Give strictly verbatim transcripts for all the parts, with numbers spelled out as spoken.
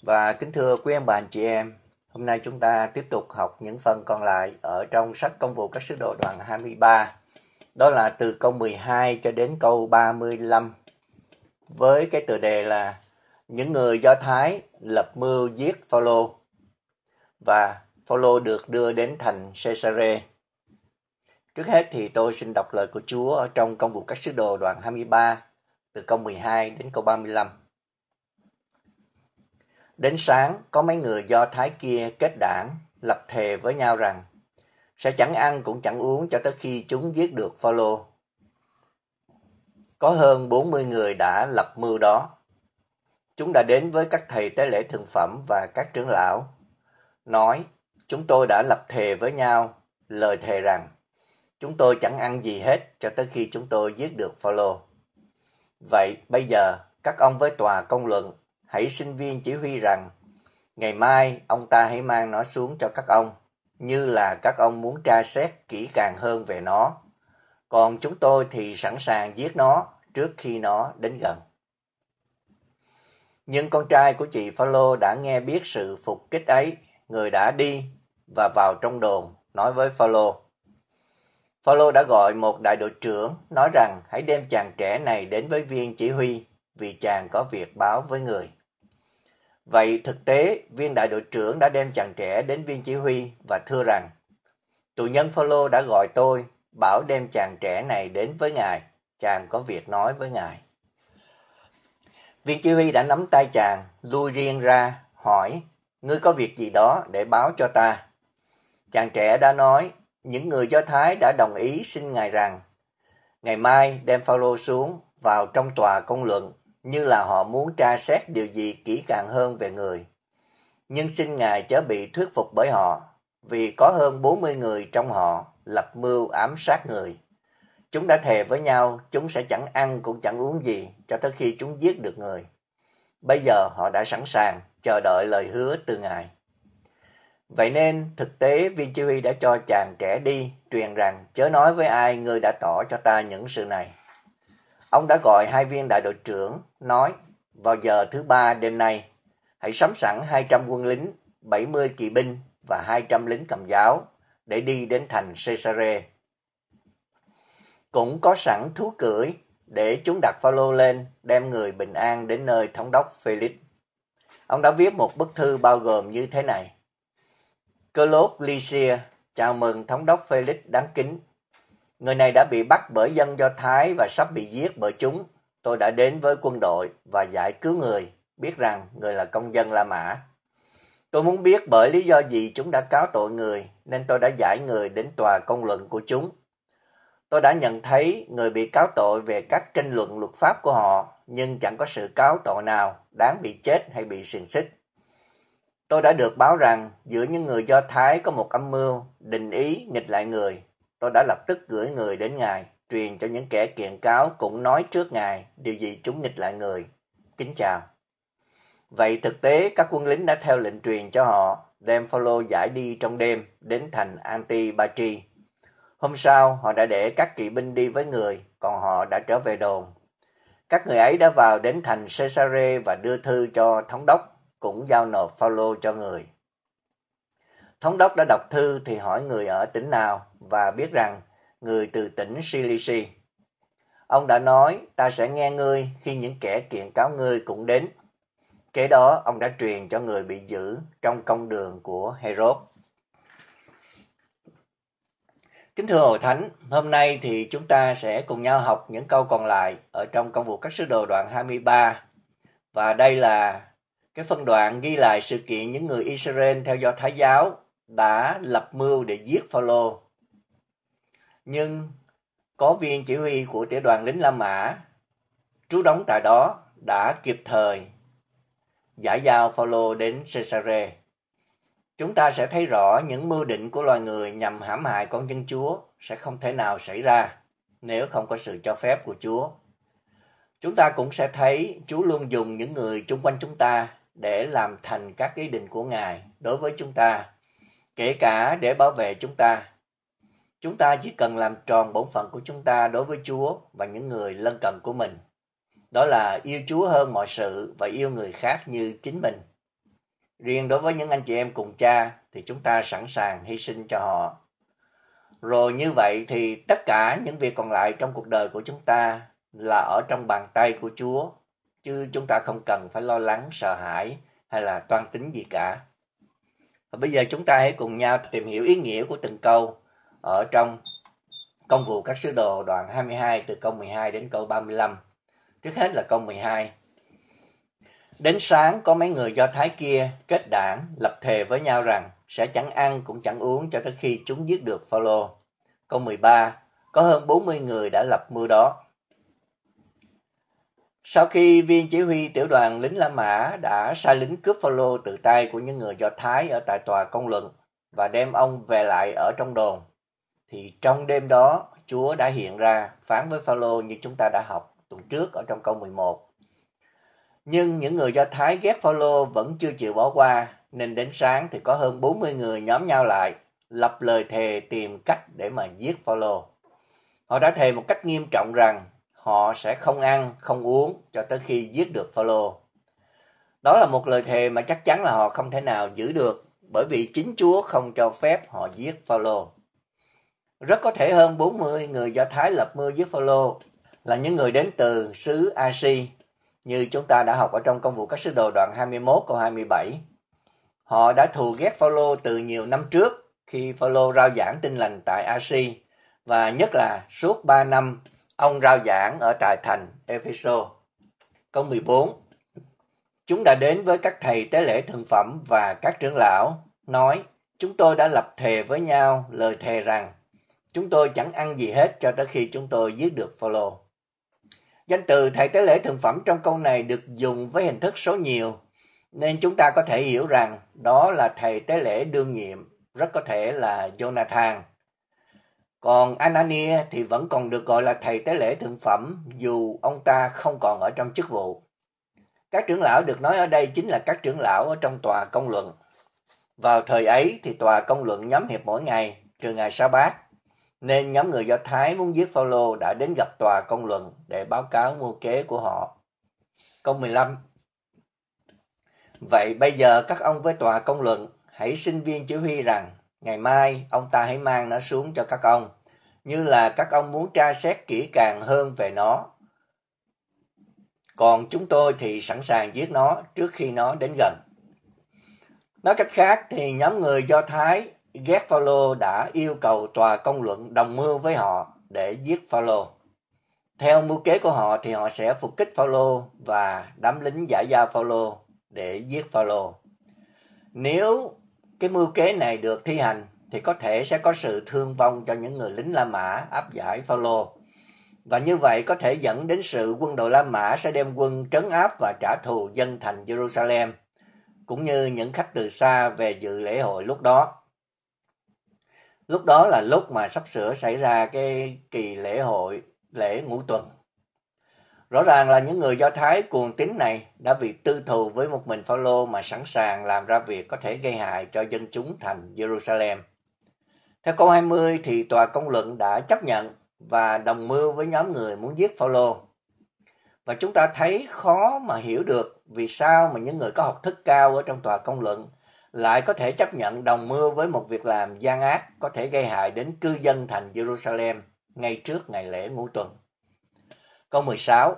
Và kính thưa quý ông bà anh chị em, hôm nay chúng ta tiếp tục học những phần còn lại ở trong sách Công vụ các sứ đồ đoạn hai mươi ba. Đó là từ câu mười hai cho đến câu ba mươi lăm, với cái tựa đề là những người Do Thái lập mưu giết Phao-lô và Phao-lô được đưa đến thành Caesarea. Trước hết thì tôi xin đọc lời của Chúa ở trong Công vụ các sứ đồ đoạn hai mươi ba, từ câu mười hai đến câu ba mươi lăm. Đến sáng, có mấy người Do Thái kia kết đảng, lập thề với nhau rằng sẽ chẳng ăn cũng chẳng uống cho tới khi chúng giết được Phao-lô. Có hơn bốn mươi người đã lập mưu đó. Chúng đã đến với các thầy tế lễ thượng phẩm và các trưởng lão, nói: chúng tôi đã lập thề với nhau, lời thề rằng chúng tôi chẳng ăn gì hết cho tới khi chúng tôi giết được Phao-lô. Vậy bây giờ các ông với tòa công luận hãy xin viên chỉ huy rằng ngày mai ông ta hãy mang nó xuống cho các ông, như là các ông muốn tra xét kỹ càng hơn về nó. Còn chúng tôi thì sẵn sàng giết nó trước khi nó đến gần. Nhưng con trai của chị Phao-lô đã nghe biết sự phục kích ấy, người đã đi và vào trong đồn nói với Phao-lô. Phao-lô đã gọi một đại đội trưởng, nói rằng hãy đem chàng trẻ này đến với viên chỉ huy, vì chàng có việc báo với người. Vậy thực tế, viên đại đội trưởng đã đem chàng trẻ đến viên chỉ huy và thưa rằng: tù nhân Phao-lô đã gọi tôi, bảo đem chàng trẻ này đến với ngài, chàng có việc nói với ngài. Viên chỉ huy đã nắm tay chàng, lui riêng ra, hỏi: ngươi có việc gì đó để báo cho ta? Chàng trẻ đã nói: những người Do Thái đã đồng ý xin ngài rằng ngày mai đem Phao-lô xuống vào trong tòa công luận, như là họ muốn tra xét điều gì kỹ càng hơn về người. Nhưng xin ngài chớ bị thuyết phục bởi họ, vì có hơn bốn mươi người trong họ lập mưu ám sát người. Chúng đã thề với nhau chúng sẽ chẳng ăn cũng chẳng uống gì cho tới khi chúng giết được người. Bây giờ họ đã sẵn sàng chờ đợi lời hứa từ ngài. Vậy nên thực tế viên chỉ huy đã cho chàng trẻ đi, truyền rằng chớ nói với ai ngươi đã tỏ cho ta những sự này. Ông đã gọi hai viên đại đội trưởng, nói: vào giờ thứ ba đêm nay, hãy sắm sẵn hai trăm quân lính, bảy mươi kỵ binh và hai trăm lính cầm giáo để đi đến thành Caesarea. Cũng có sẵn thú cưỡi để chúng đặt Phao-lô lên, đem người bình an đến nơi thống đốc Felix. Ông đã viết một bức thư bao gồm như thế này: Claude Lysia chào mừng thống đốc Felix đáng kính. Người này đã bị bắt bởi dân Do Thái và sắp bị giết bởi chúng. Tôi đã đến với quân đội và giải cứu người, biết rằng người là công dân La Mã. Tôi muốn biết bởi lý do gì chúng đã cáo tội người, nên tôi đã giải người đến tòa công luận của chúng. Tôi đã nhận thấy người bị cáo tội về các tranh luận luật pháp của họ, nhưng chẳng có sự cáo tội nào đáng bị chết hay bị xiềng xích. Tôi đã được báo rằng giữa những người Do Thái có một âm mưu, định ý nghịch lại người. Tôi đã lập tức gửi người đến ngài, truyền cho những kẻ kiện cáo cũng nói trước ngài điều gì chúng nghịch lại người. Kính chào. Vậy thực tế các quân lính đã theo lệnh truyền cho họ, đem Phao-lô giải đi trong đêm đến thành Antipatri. Hôm sau họ đã để các kỵ binh đi với người, còn họ đã trở về đồn. Các người ấy đã vào đến thành Caesarea và đưa thư cho thống đốc, cũng giao nộp Phao-lô cho người. Thống đốc đã đọc thư thì hỏi người ở tỉnh nào và biết rằng người từ tỉnh Cilici. Ông đã nói: ta sẽ nghe ngươi khi những kẻ kiện cáo ngươi cũng đến. Kế đó ông đã truyền cho người bị giữ trong công đường của Herod. Kính thưa Hội Thánh, hôm nay thì chúng ta sẽ cùng nhau học những câu còn lại ở trong Công vụ các sứ đồ đoạn hai mươi ba. Và đây là cái phân đoạn ghi lại sự kiện những người Israel theo Do Thái giáo đã lập mưu để giết Phao-lô. Nhưng có viên chỉ huy của tiểu đoàn lính La Mã trú đóng tại đó đã kịp thời giải giao Phao-lô đến Caesarea. Chúng ta sẽ thấy rõ những mưu định của loài người nhằm hãm hại con dân Chúa sẽ không thể nào xảy ra nếu không có sự cho phép của Chúa. Chúng ta cũng sẽ thấy Chúa luôn dùng những người chung quanh chúng ta để làm thành các ý định của Ngài đối với chúng ta, kể cả để bảo vệ chúng ta. Chúng ta chỉ cần làm tròn bổn phận của chúng ta đối với Chúa và những người lân cận của mình. Đó là yêu Chúa hơn mọi sự và yêu người khác như chính mình. Riêng đối với những anh chị em cùng cha thì chúng ta sẵn sàng hy sinh cho họ. Rồi như vậy thì tất cả những việc còn lại trong cuộc đời của chúng ta là ở trong bàn tay của Chúa, chứ chúng ta không cần phải lo lắng, sợ hãi hay là toan tính gì cả. Và bây giờ chúng ta hãy cùng nhau tìm hiểu ý nghĩa của từng câu ở trong Công vụ các sứ đồ đoạn hai mươi hai từ câu mười hai đến câu ba mươi lăm. Trước hết là câu mười hai. Đến sáng có mấy người Do Thái kia kết đảng lập thề với nhau rằng sẽ chẳng ăn cũng chẳng uống cho tới khi chúng giết được Phao-lô. Câu mười ba. Có hơn bốn mươi người đã lập mưu đó. Sau khi viên chỉ huy tiểu đoàn lính La Mã đã sai lính cướp Phao-lô từ tay của những người Do Thái ở tại tòa công luận và đem ông về lại ở trong đồn, thì trong đêm đó Chúa đã hiện ra phán với Phao-lô như chúng ta đã học tuần trước ở trong câu mười một. Nhưng những người Do Thái ghét Phao-lô vẫn chưa chịu bỏ qua, nên đến sáng thì có hơn bốn mươi người nhóm nhau lại, lập lời thề tìm cách để mà giết Phao-lô. Họ đã thề một cách nghiêm trọng rằng họ sẽ không ăn, không uống cho tới khi giết được Phao-lô. Đó là một lời thề mà chắc chắn là họ không thể nào giữ được, bởi vì chính Chúa không cho phép họ giết Phao-lô. Rất có thể hơn bốn mươi người Do Thái lập mưu giết Phao-lô là những người đến từ xứ A-si, như chúng ta đã học ở trong Công vụ các sứ đồ đoạn hai mươi mốt câu hai mươi bảy. Họ đã thù ghét Phao-lô từ nhiều năm trước khi Phao-lô rao giảng tin lành tại A-si, và nhất là suốt ba năm ông rao giảng ở tại thành Epheso. Câu mười bốn. Chúng đã đến với các thầy tế lễ thượng phẩm và các trưởng lão, nói: chúng tôi đã lập thề với nhau lời thề rằng chúng tôi chẳng ăn gì hết cho tới khi chúng tôi giết được Phao-lô. Danh từ thầy tế lễ thượng phẩm trong câu này được dùng với hình thức số nhiều, nên chúng ta có thể hiểu rằng đó là thầy tế lễ đương nhiệm, rất có thể là Jonathan. Còn Anania thì vẫn còn được gọi là thầy tế lễ thượng phẩm dù ông ta không còn ở trong chức vụ. Các trưởng lão được nói ở đây chính là các trưởng lão ở trong tòa công luận. Vào thời ấy thì tòa công luận nhóm họp mỗi ngày, trừ ngày Sa-bát, nên nhóm người Do Thái muốn giết Phao-lô đã đến gặp tòa công luận để báo cáo mưu kế của họ. Câu mười lăm. Vậy bây giờ các ông với tòa công luận hãy xin viên chỉ huy rằng ngày mai ông ta hãy mang nó xuống cho các ông, như là các ông muốn tra xét kỹ càng hơn về nó. Còn chúng tôi thì sẵn sàng giết nó trước khi nó đến gần. Nói cách khác thì nhóm người Do Thái ghét Phao-lô đã yêu cầu tòa công luận đồng mưu với họ để giết Phao-lô. Theo mưu kế của họ thì họ sẽ phục kích Phao-lô và đám lính giải giao Phao-lô để giết Phao-lô. Nếu cái mưu kế này được thi hành thì có thể sẽ có sự thương vong cho những người lính La Mã áp giải Phao-lô. Và như vậy có thể dẫn đến sự quân đội La Mã sẽ đem quân trấn áp và trả thù dân thành Jerusalem, cũng như những khách từ xa về dự lễ hội lúc đó. Lúc đó là lúc mà sắp sửa xảy ra cái kỳ lễ hội, lễ ngũ tuần. Rõ ràng là những người Do Thái cuồng tín này đã vì tư thù với một mình Phao-lô mà sẵn sàng làm ra việc có thể gây hại cho dân chúng thành Jerusalem. Theo câu hai mươi thì tòa công luận đã chấp nhận và đồng mưu với nhóm người muốn giết Phao-lô. Và chúng ta thấy khó mà hiểu được vì sao mà những người có học thức cao ở trong tòa công luận lại có thể chấp nhận đồng mưu với một việc làm gian ác có thể gây hại đến cư dân thành Jerusalem ngay trước ngày lễ ngũ tuần. Câu mười sáu.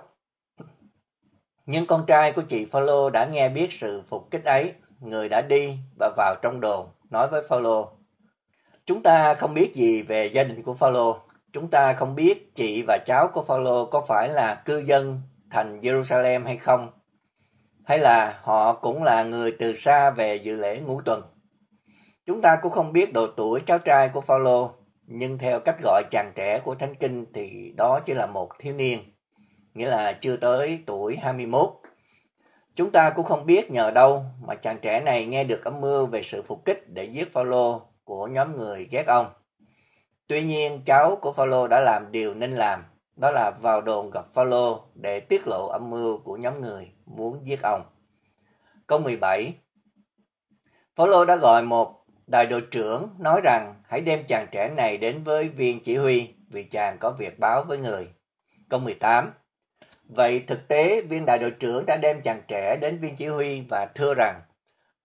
Nhưng con trai của chị Phao-lô đã nghe biết sự phục kích ấy, người đã đi và vào trong đồn, nói với Phao-lô: chúng ta không biết gì về gia đình của Phao-lô, chúng ta không biết chị và cháu của Phao-lô có phải là cư dân thành Jerusalem hay không, hay là họ cũng là người từ xa về dự lễ ngũ tuần. Chúng ta cũng không biết độ tuổi cháu trai của Phao-lô, nhưng theo cách gọi chàng trẻ của Thánh Kinh thì đó chỉ là một thiếu niên, nghĩa là chưa tới tuổi hai mươi mốt. Chúng ta cũng không biết nhờ đâu mà chàng trẻ này nghe được âm mưu về sự phục kích để giết Phao-lô của nhóm người ghét ông. Tuy nhiên cháu của Phao-lô đã làm điều nên làm, đó là vào đồn gặp Phao-lô để tiết lộ âm mưu của nhóm người muốn giết ông. Câu mười bảy. Phao-lô đã gọi một đại đội trưởng nói rằng hãy đem chàng trẻ này đến với viên chỉ huy vì chàng có việc báo với người. Câu mười tám. Vậy thực tế viên đại đội trưởng đã đem chàng trẻ đến viên chỉ huy và thưa rằng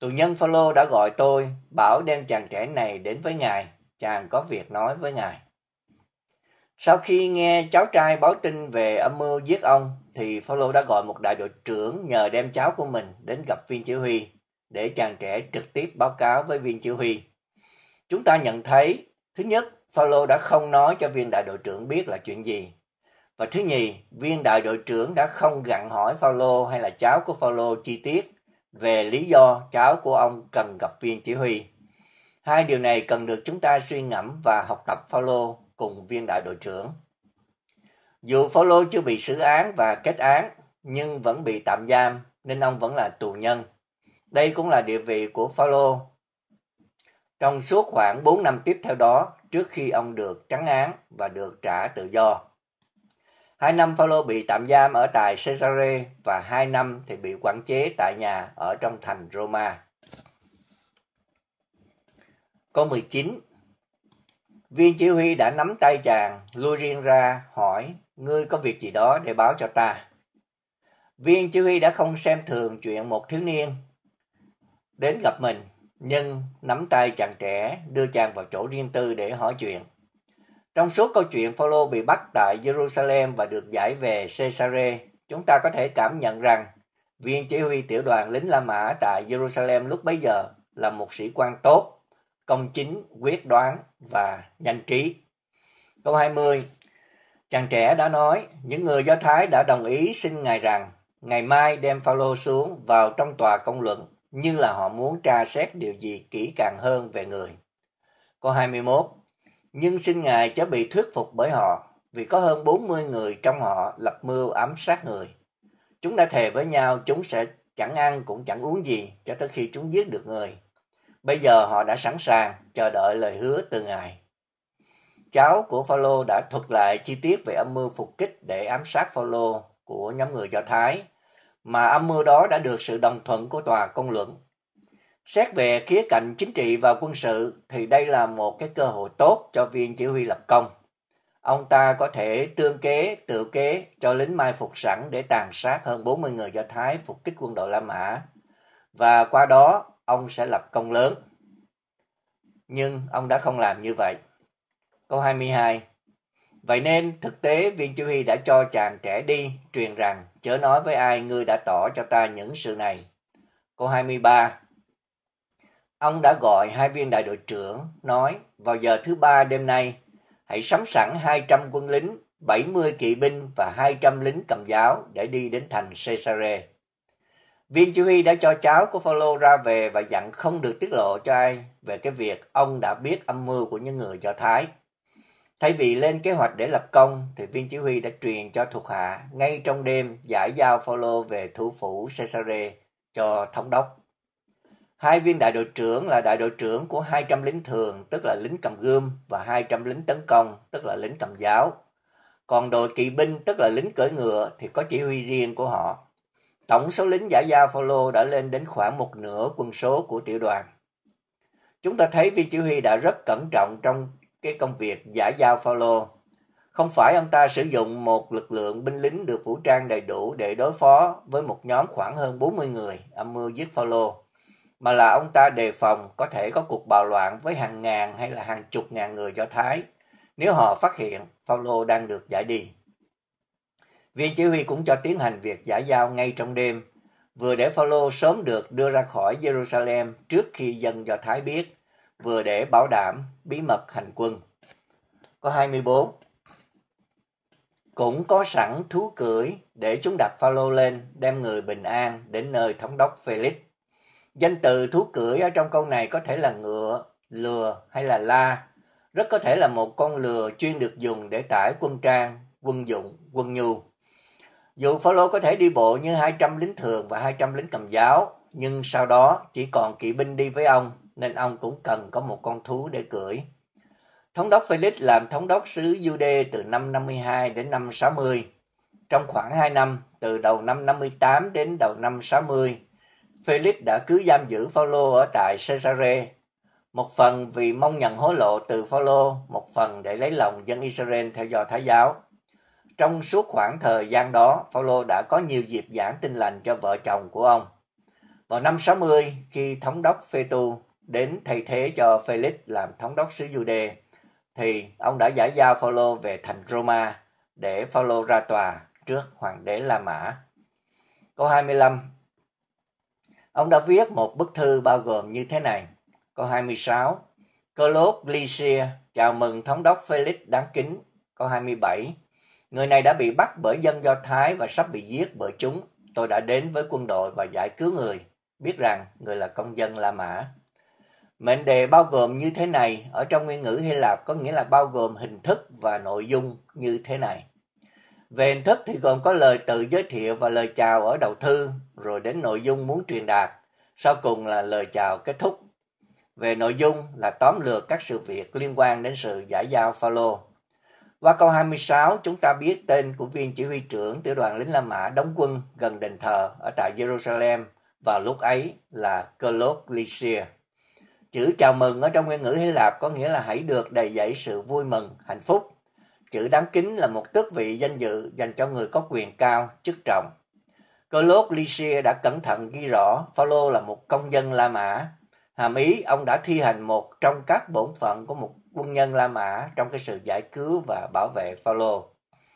Tù nhân Phao-lô đã gọi tôi, bảo đem chàng trẻ này đến với ngài, chàng có việc nói với ngài. Sau khi nghe cháu trai báo tin về âm mưu giết ông, thì Phao-lô đã gọi một đại đội trưởng nhờ đem cháu của mình đến gặp viên chỉ huy, để chàng trẻ trực tiếp báo cáo với viên chỉ huy. Chúng ta nhận thấy, thứ nhất, Phao-lô đã không nói cho viên đại đội trưởng biết là chuyện gì. Và thứ nhì, viên đại đội trưởng đã không gặng hỏi Phao-lô hay là cháu của Phao-lô chi tiết về lý do cháu của ông cần gặp viên chỉ huy. Hai điều này cần được chúng ta suy ngẫm và học tập Phao-lô cùng viên đại đội trưởng. Dù Phao-lô chưa bị xử án và kết án, nhưng vẫn bị tạm giam nên ông vẫn là tù nhân. Đây cũng là địa vị của Phao-lô trong suốt khoảng bốn năm tiếp theo đó, trước khi ông được trắng án và được trả tự do. Hai năm Phao-lô bị tạm giam ở tại Caesarea và hai năm thì bị quản chế tại nhà ở trong thành Roma. Câu mười chín. Viên chỉ huy đã nắm tay chàng, lui riêng ra, hỏi, ngươi có việc gì đó để báo cho ta. Viên chỉ huy đã không xem thường chuyện một thiếu niên đến gặp mình, nhưng nắm tay chàng trẻ, đưa chàng vào chỗ riêng tư để hỏi chuyện. Trong suốt câu chuyện Phao-lô bị bắt tại Jerusalem và được giải về Caesarea, chúng ta có thể cảm nhận rằng viên chỉ huy tiểu đoàn lính La Mã tại Jerusalem lúc bấy giờ là một sĩ quan tốt, công chính, quyết đoán và nhanh trí. Câu hai mươi. Chàng trẻ đã nói, những người Do Thái đã đồng ý xin ngài rằng ngày mai đem Phao-lô xuống vào trong tòa công luận, như là họ muốn tra xét điều gì kỹ càng hơn về người. Câu hai mươi mốt. Nhưng xin ngài chớ bị thuyết phục bởi họ, vì có hơn bốn mươi người trong họ lập mưu ám sát người. Chúng đã thề với nhau chúng sẽ chẳng ăn cũng chẳng uống gì cho tới khi chúng giết được người. Bây giờ họ đã sẵn sàng chờ đợi lời hứa từ ngài. Cháu của Phao-lô đã thuật lại chi tiết về âm mưu phục kích để ám sát Phao-lô của nhóm người Do Thái, mà âm mưu đó đã được sự đồng thuận của tòa công luận. Xét về khía cạnh chính trị và quân sự thì đây là một cái cơ hội tốt cho viên chỉ huy lập công. Ông ta có thể tương kế, tự kế cho lính mai phục sẵn để tàn sát hơn bốn mươi người Do Thái phục kích quân đội La Mã, và qua đó ông sẽ lập công lớn. Nhưng ông đã không làm như vậy. Câu hai mươi hai. Vậy nên thực tế viên chỉ huy đã cho chàng trẻ đi, truyền rằng chớ nói với ai ngươi đã tỏ cho ta những sự này. Câu hai mươi ba. Ông đã gọi hai viên đại đội trưởng, nói, vào giờ thứ ba đêm nay, hãy sắm sẵn hai trăm quân lính, bảy mươi kỵ binh và hai trăm lính cầm giáo để đi đến thành Caesarea. Viên chỉ huy đã cho cháu của Phao-lô ra về và dặn không được tiết lộ cho ai về cái việc ông đã biết âm mưu của những người Do Thái. Thay vì lên kế hoạch để lập công, thì viên chỉ huy đã truyền cho thuộc hạ ngay trong đêm giải giao Phao-lô về thủ phủ Caesarea cho thống đốc. Hai viên đại đội trưởng là đại đội trưởng của hai trăm lính thường, tức là lính cầm gươm, và hai trăm lính tấn công, tức là lính cầm giáo. Còn đội kỵ binh, tức là lính cưỡi ngựa, thì có chỉ huy riêng của họ. Tổng số lính giải giao Phao-lô đã lên đến khoảng một nửa quân số của tiểu đoàn. Chúng ta thấy viên chỉ huy đã rất cẩn trọng trong cái công việc giải giao Phao-lô. Không phải ông ta sử dụng một lực lượng binh lính được vũ trang đầy đủ để đối phó với một nhóm khoảng hơn bốn mươi người âm mưu giết Phao-lô, mà là ông ta đề phòng có thể có cuộc bạo loạn với hàng ngàn hay là hàng chục ngàn người Do Thái nếu họ phát hiện Phao-lô đang được giải đi. Viên chỉ huy cũng cho tiến hành việc giải giao ngay trong đêm, vừa để Phao-lô sớm được đưa ra khỏi Jerusalem trước khi dân Do Thái biết, vừa để bảo đảm bí mật hành quân. Câu hai mươi bốn. Cũng có sẵn thú cưỡi để chúng đặt Phao-lô lên, đem người bình an đến nơi thống đốc Felix. Danh từ thú cưỡi ở trong câu này có thể là ngựa, lừa hay là la, rất có thể là một con lừa chuyên được dùng để tải quân trang, quân dụng, quân nhu. Dù Phao-lô có thể đi bộ như hai trăm lính thường và hai trăm lính cầm giáo, nhưng sau đó chỉ còn kỵ binh đi với ông, nên ông cũng cần có một con thú để cưỡi. Thống đốc Felix làm thống đốc xứ Giu-đê từ năm năm mươi hai đến năm sáu mươi. Trong khoảng hai năm, từ đầu năm năm mươi tám đến đầu năm sáu mươi, Felix đã cứ giam giữ Phao-lô ở tại Caesarea, một phần vì mong nhận hối lộ từ Phao-lô, một phần để lấy lòng dân Israel theo Do Thái giáo. Trong suốt khoảng thời gian đó, Phao-lô đã có nhiều dịp giảng tin lành cho vợ chồng của ông. Vào năm sáu mươi, khi thống đốc Phaetu đến thay thế cho Felix làm thống đốc xứ Jude, thì ông đã giải giao Phaolô về thành Roma để Phaolô ra tòa trước hoàng đế La Mã. Câu hai mươi lăm. Ông đã viết một bức thư bao gồm như thế này. Câu hai mươi sáu. Claude Lysia chào mừng thống đốc Felix đáng kính. Câu hai mươi bảy. Người này đã bị bắt bởi dân Do Thái và sắp bị giết bởi chúng. Tôi đã đến với quân đội và giải cứu người, biết rằng người là công dân La Mã. Mệnh đề bao gồm như thế này ở trong nguyên ngữ Hy Lạp có nghĩa là bao gồm hình thức và nội dung như thế này. Về hình thức thì gồm có lời tự giới thiệu và lời chào ở đầu thư, rồi đến nội dung muốn truyền đạt, sau cùng là lời chào kết thúc. Về nội dung là tóm lược các sự việc liên quan đến sự giải giao Phaolô. Qua câu hai mươi sáu, chúng ta biết tên của viên chỉ huy trưởng tiểu đoàn lính La Mã đóng quân gần đền thờ ở tại Jerusalem vào lúc ấy là Claude Lysia. Chữ chào mừng ở trong nguyên ngữ Hy Lạp có nghĩa là hãy được đầy dẫy sự vui mừng, hạnh phúc. Chữ đáng kính là một tước vị danh dự dành cho người có quyền cao, chức trọng. Claude Lysia đã cẩn thận ghi rõ Phaolô là một công dân La Mã, hàm ý ông đã thi hành một trong các bổn phận của một quân nhân La Mã trong cái sự giải cứu và bảo vệ Phaolô.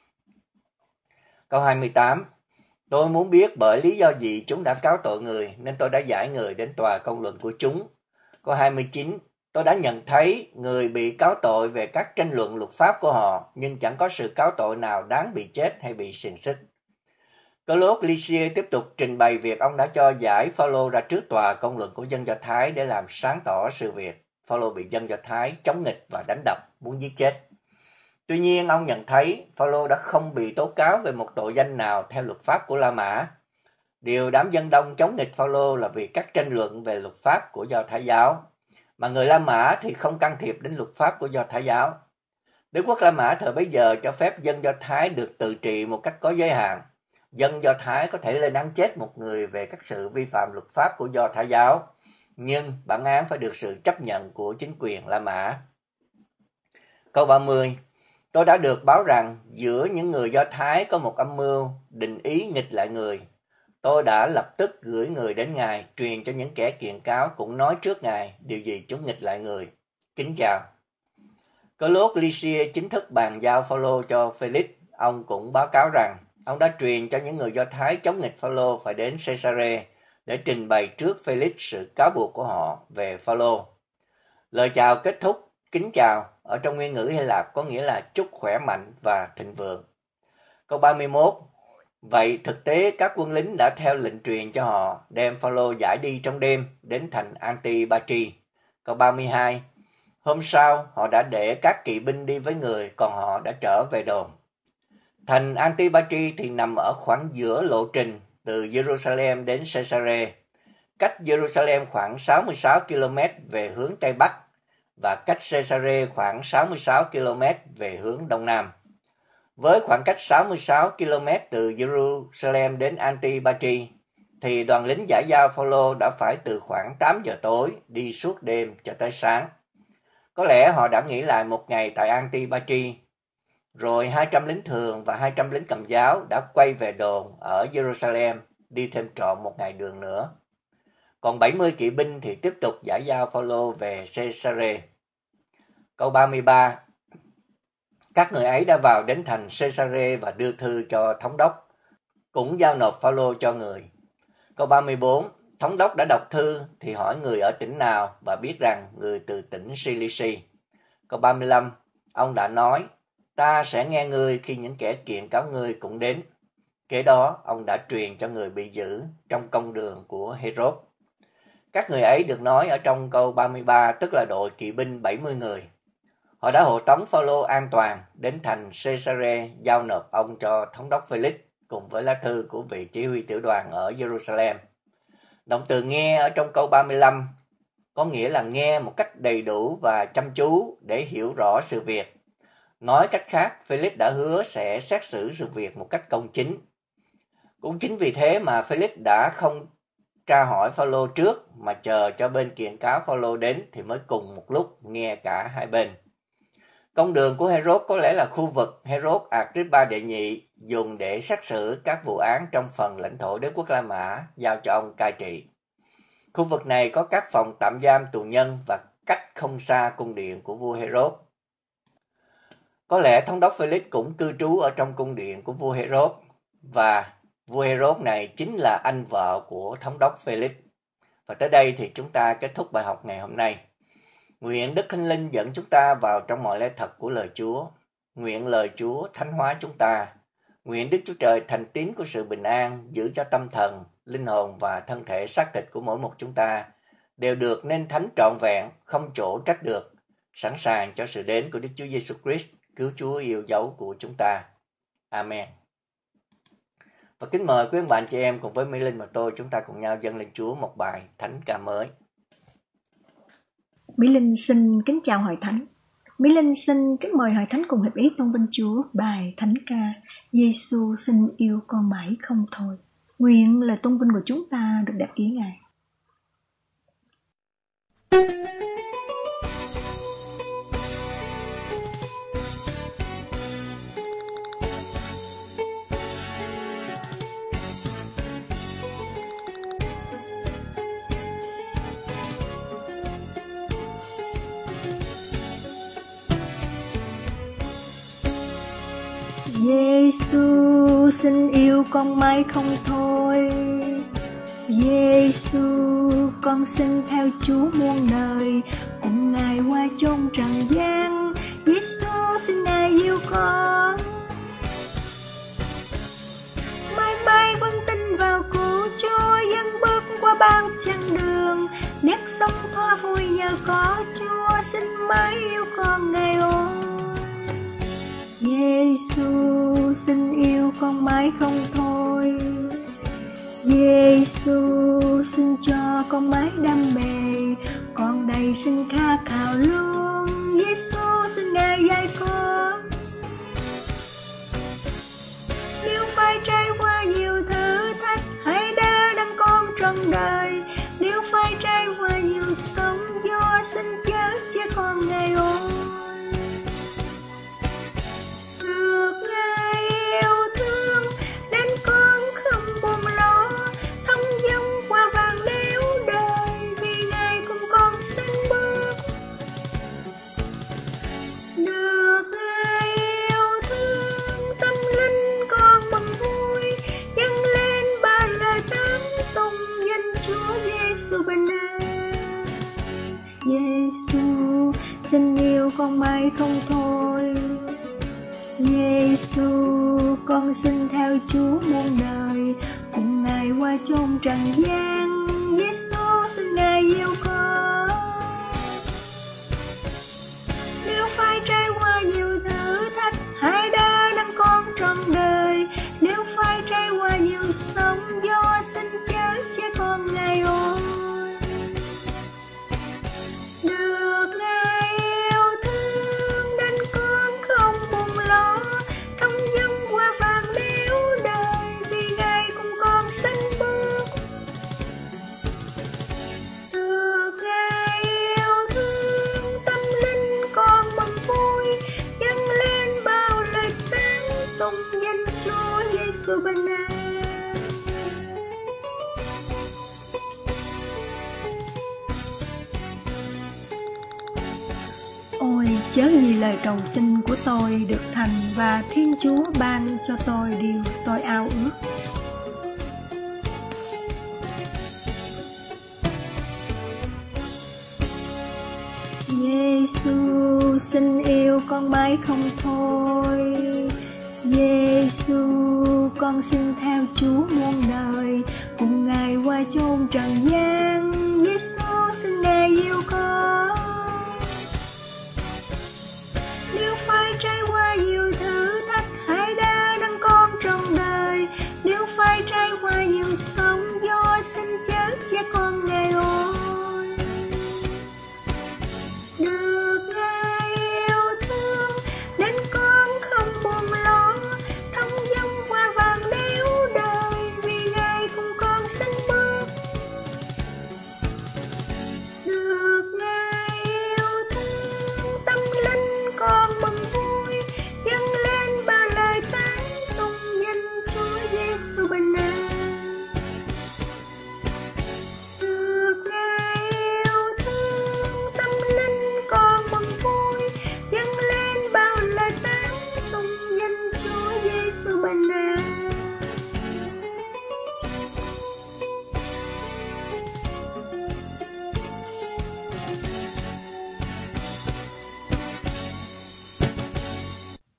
Câu hai mươi tám. Tôi muốn biết bởi lý do gì chúng đã cáo tội người, nên tôi đã giải người đến tòa công luận của chúng. Câu hai mươi chín. Tôi đã nhận thấy người bị cáo tội về các tranh luận luật pháp của họ, nhưng chẳng có sự cáo tội nào đáng bị chết hay bị xiềng xích. Claude Lysia tiếp tục trình bày việc ông đã cho giải Phaolô ra trước tòa công luận của dân Do Thái để làm sáng tỏ sự việc Phaolô bị dân Do Thái chống nghịch và đánh đập, muốn giết chết. Tuy nhiên, ông nhận thấy Phaolô đã không bị tố cáo về một tội danh nào theo luật pháp của La Mã. Điều đám dân đông chống nghịch Phaolô là vì các tranh luận về luật pháp của Do Thái giáo, mà người La Mã thì không can thiệp đến luật pháp của Do Thái giáo. Đế quốc La Mã thời bấy giờ cho phép dân Do Thái được tự trị một cách có giới hạn. Dân Do Thái có thể lên án chết một người về các sự vi phạm luật pháp của Do Thái giáo, nhưng bản án phải được sự chấp nhận của chính quyền La Mã. Câu ba mươi. Tôi đã được báo rằng giữa những người Do Thái có một âm mưu định ý nghịch lại người. Tôi đã lập tức gửi người đến Ngài, truyền cho những kẻ kiện cáo cũng nói trước Ngài điều gì chúng nghịch lại người. Kính chào. Claude Lysia chính thức bàn giao Phaolô cho Felix. Ông cũng báo cáo rằng ông đã truyền cho những người Do Thái chống nghịch Phaolô phải đến Caesarea để trình bày trước Felix sự cáo buộc của họ về Phaolô. Lời chào kết thúc, kính chào, ở trong nguyên ngữ Hy Lạp có nghĩa là chúc khỏe mạnh và thịnh vượng. Câu ba mươi mốt. Vậy thực tế các quân lính đã theo lệnh truyền cho họ đem Phaolô giải đi trong đêm đến thành Antipatri. Câu ba mươi hai. Hôm sau họ đã để các kỵ binh đi với người, còn họ đã trở về đồn. Thành Antipatri thì nằm ở khoảng giữa lộ trình từ Jerusalem đến Caesarea, cách Jerusalem khoảng sáu mươi sáu ki lô mét về hướng Tây Bắc và cách Caesarea khoảng sáu mươi sáu ki lô mét về hướng Đông Nam. Với khoảng cách sáu mươi sáu ki lô mét từ Jerusalem đến Antipatri, thì đoàn lính giải giao Phaolô đã phải từ khoảng tám giờ tối đi suốt đêm cho tới sáng. Có lẽ họ đã nghỉ lại một ngày tại Antipatri, rồi hai trăm lính thường và hai trăm lính cầm giáo đã quay về đồn ở Jerusalem, đi thêm trọn một ngày đường nữa. Còn bảy mươi kỵ binh thì tiếp tục giải giao Phaolô về Caesarea. Câu ba mươi ba. Các người ấy đã vào đến thành Caesarea và đưa thư cho thống đốc, cũng giao nộp Phaolô cho người. Câu ba mươi bốn. Thống đốc đã đọc thư thì hỏi người ở tỉnh nào và biết rằng người từ tỉnh Cilici. Câu ba mươi lăm. Ông đã nói, ta sẽ nghe ngươi khi những kẻ kiện cáo ngươi cũng đến. Kế đó, ông đã truyền cho người bị giữ trong công đường của Herod. Các người ấy được nói ở trong câu ba mươi ba, tức là đội kỵ binh bảy mươi người. Họ đã hộ tống Phaolô an toàn đến thành Caesarea, giao nộp ông cho thống đốc Felix cùng với lá thư của vị chỉ huy tiểu đoàn ở Jerusalem. Động từ nghe ở trong câu ba mươi lăm có nghĩa là nghe một cách đầy đủ và chăm chú để hiểu rõ sự việc. Nói cách khác, Felix đã hứa sẽ xét xử sự việc một cách công chính. Cũng chính vì thế mà Felix đã không tra hỏi Phaolô trước mà chờ cho bên kiện cáo Phaolô đến thì mới cùng một lúc nghe cả hai bên. Công đường của Herod có lẽ là khu vực Herod Agrippa đệ nhị dùng để xét xử các vụ án trong phần lãnh thổ đế quốc La Mã giao cho ông cai trị. Khu vực này có các phòng tạm giam tù nhân và cách không xa cung điện của vua Herod. Có lẽ thống đốc Felix cũng cư trú ở trong cung điện của vua Herod, và vua Herod này chính là anh vợ của thống đốc Felix. Và tới đây thì chúng ta kết thúc bài học ngày hôm nay. Nguyện Đức Thánh Linh dẫn chúng ta vào trong mọi lẽ thật của lời Chúa. Nguyện lời Chúa thánh hóa chúng ta. Nguyện Đức Chúa Trời thành tín của sự bình an giữ cho tâm thần, linh hồn và thân thể xác thịt của mỗi một chúng ta đều được nên thánh trọn vẹn, không chỗ trách được, sẵn sàng cho sự đến của Đức Chúa Giêsu Christ, cứu Chúa yêu dấu của chúng ta. Amen. Và kính mời quý ông bạn chị em cùng với Mỹ Linh và tôi, chúng ta cùng nhau dâng lên Chúa một bài thánh ca mới. Mỹ Linh xin kính chào hội thánh. Mỹ Linh xin kính mời hội thánh cùng hiệp ý tôn vinh Chúa bài thánh ca Giêsu xin yêu con mãi không thôi. Nguyện lời tôn vinh của chúng ta được đặt ý Ngài. Giêsu xin yêu con mãi không thôi. Giêsu con xin theo Chúa muôn đời, cùng Ngài qua chốn trần gian. Giêsu xin Ngài yêu con, mãi mãi vẫn tin vào cứu Chúa, dấn bước qua bao chặng đường, nếp sống thoa vui nhờ có Chúa, xin mãi yêu con Ngài ơi. Giêsu xin yêu con mãi không thôi. Giêsu xin cho con mãi đam mê, con đây xin khát khao luôn. Giêsu xin Ngài dạy con, nếu phải trải qua nhiều thử thách, hãy đỡ đặng con trong đời. Nếu phải trải qua nhiều sóng gió, xin chớ che con Ngài ơi. Được Ngài yêu thương nên con không buồn lo, thông dong qua vàng đéo đời, vì Ngài cùng con sánh bước. Được Ngài yêu thương, tâm linh con mừng vui, dâng lên ba lời tán tụng danh Chúa Giêsu bình an. Giêsu xin yêu con mãi không thôi. Giêsu con xin theo Chúa muôn đời, cùng Ngài qua chốn trần gian. Giêsu xin Ngài yêu con, nếu phải trải qua nhiều thử thách, hãy đỡ đặng con trọn đời. Nếu phải trải qua nhiều sóng gió, xin chớ che con Ngài ơi. Được Ngài yêu thương nên con không buồn lo, thông dong qua vàng đéo đời, vì Ngài cùng con sánh bước. Được Ngài yêu thương, tâm linh con mừng vui, dâng lên bao lời tán tụng danh Chúa Giêsu bình an. Ôi chớ gì lời cầu xin của tôi được thành, và Thiên Chúa ban cho tôi điều tôi ao ước. Giêsu xin yêu con mãi không thôi. Giêsu con xin theo Chúa muôn đời, cùng Ngài qua chốn trần gian. Giêsu xin Ngài yêu con, nếu phải trải qua nhiều thử thách, hãy đỡ đặng con trong đời. Nếu phải trải qua nhiều sóng gió, xin chớ che con Ngài ơi. Được Ngài yêu thương nên con không buồn lo, thông dong qua vàng đéo đời, vì Ngài cùng con sánh bước.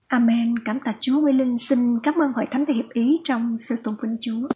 Amen. Cảm tạ Chúa. Mỹ Linh xin cảm ơn Hội Thánh và Hiệp Ý trong sự tụng vinh Chúa.